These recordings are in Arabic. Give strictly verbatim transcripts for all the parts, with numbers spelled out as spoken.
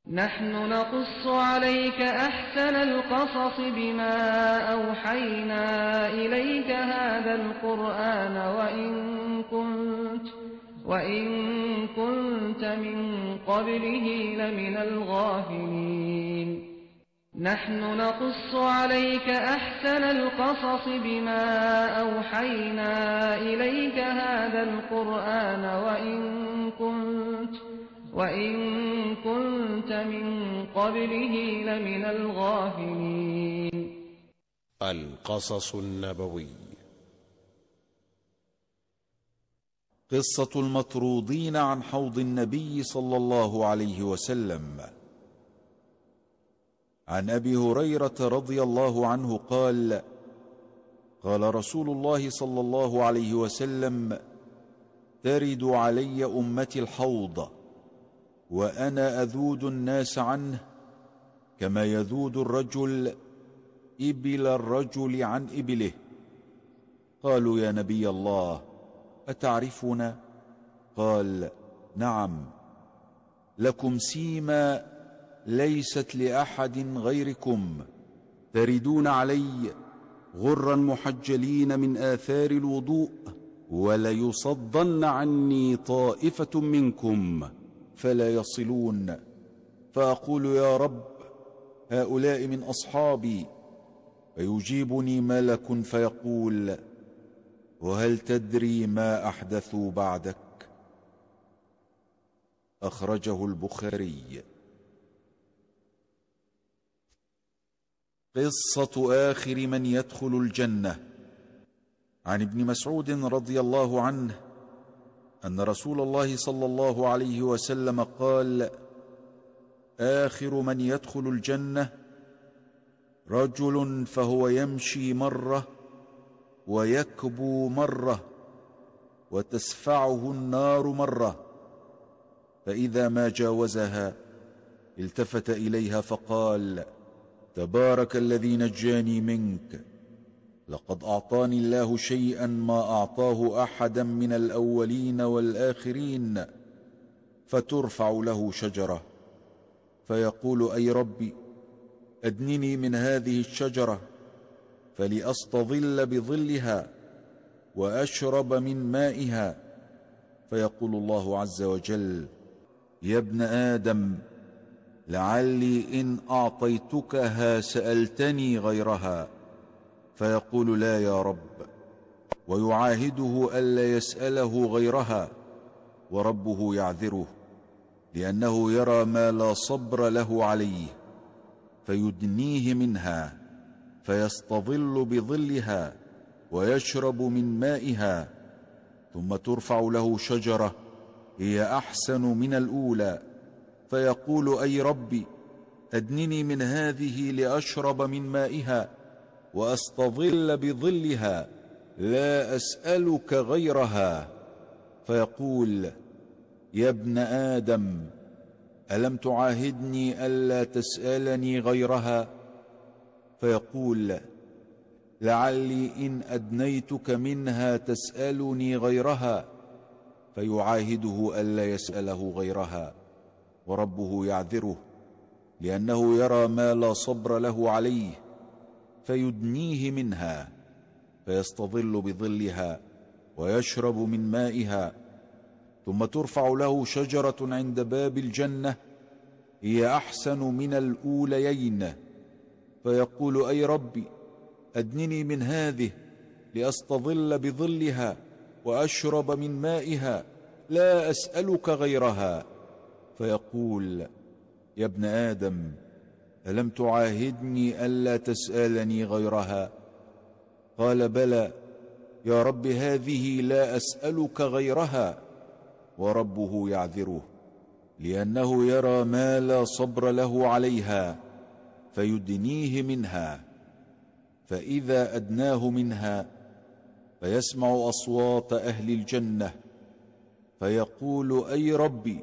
نحن نقص عليك أحسن القصص بما أوحينا إليك هذا القرآن وإن كنت, وإن كنت من قبله لمن الغافلين نحن نقص عليك أحسن القصص بما أوحينا إليك هذا القرآن وإن كنت, وإن كنت من قبله لمن الغافلين. القصص النبوي. قصة المطرودين عن حوض النبي صلى الله عليه وسلم. عن أبي هريرة رضي الله عنه قال: قال رسول الله صلى الله عليه وسلم: ترد علي أمتي الحوض وأنا أذود الناس عنه كما يذود الرجل إبل الرجل عن إبله. قالوا: يا نبي الله أتعرفنا؟ قال: نعم، لكم سيما ليست لأحد غيركم، تردون علي غرا محجلين من آثار الوضوء، وليصدن عني طائفة منكم فلا يصلون، فأقول: يا رب هؤلاء من أصحابي، فيجيبني ملك فيقول: وهل تدري ما أحدثوا بعدك؟ أخرجه البخاري. قصة آخر من يدخل الجنة. عن ابن مسعود رضي الله عنه أن رسول الله صلى الله عليه وسلم قال: آخر من يدخل الجنة رجل فهو يمشي مرة ويكبو مرة وتسفعه النار مرة، فإذا ما جاوزها التفت إليها فقال: تبارك الذي نجاني منك، لقد أعطاني الله شيئا ما أعطاه أحدا من الأولين والآخرين. فترفع له شجرة فيقول: أي ربي أدنني من هذه الشجرة فلأستظل بظلها وأشرب من مائها. فيقول الله عز وجل: يا ابن آدم لعلي إن أعطيتكها سألتني غيرها. فيقول: لا يا رب، ويعاهده ألا يسأله غيرها، وربه يعذره لأنه يرى ما لا صبر له عليه، فيدنيه منها فيستظل بظلها ويشرب من مائها. ثم ترفع له شجرة هي أحسن من الأولى، فيقول: أي ربي أدنني من هذه لأشرب من مائها وأستظل بظلها، لا أسألك غيرها. فيقول: يا ابن آدم ألم تعاهدني ألا تسألني غيرها؟ فيقول: لعلي إن أدنيتك منها تسألني غيرها. فيعاهده ألا يسأله غيرها، وربه يعذره لأنه يرى ما لا صبر له عليه، فيدنيه منها فيستظل بظلها ويشرب من مائها. ثم ترفع له شجرة عند باب الجنة هي أحسن من الأوليين، فيقول: أي ربي أدنني من هذه لأستظل بظلها وأشرب من مائها، لا أسألك غيرها. فيقول: يا ابن آدم ألم تعاهدني ألا تسألني غيرها؟ قال: بلى يا رب، هذه لا أسألك غيرها. وربه يعذره لأنه يرى ما لا صبر له عليها، فيدنيه منها. فإذا أدناه منها فيسمع أصوات أهل الجنة فيقول: أي ربي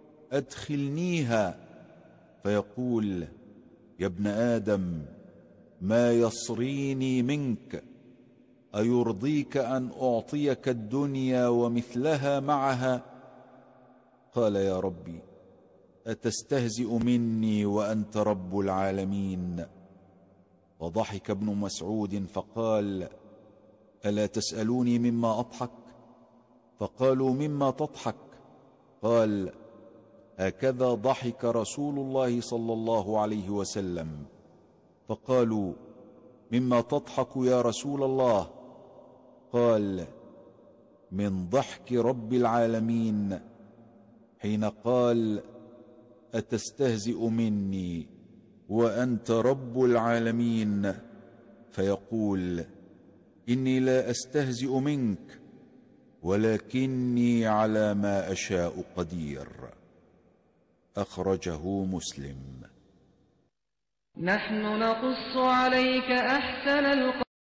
أدخلنيها. فيقول: يا ابن آدم ما يصريني منك، أيرضيك أن أعطيك الدنيا ومثلها معها؟ قال: يا ربي أتستهزئ مني وأنت رب العالمين؟ فضحك ابن مسعود فقال: ألا تسألوني مما أضحك؟ فقالوا: مما تضحك؟ قال: هكذا ضحك رسول الله صلى الله عليه وسلم. فقالوا: مما تضحك يا رسول الله؟ قال: من ضحك رب العالمين حين قال: أتستهزئ مني وأنت رب العالمين؟ فيقول: إني لا أستهزئ منك ولكني على ما أشاء قدير. أخرجه مسلم. نحن نقص عليك أحسن القصص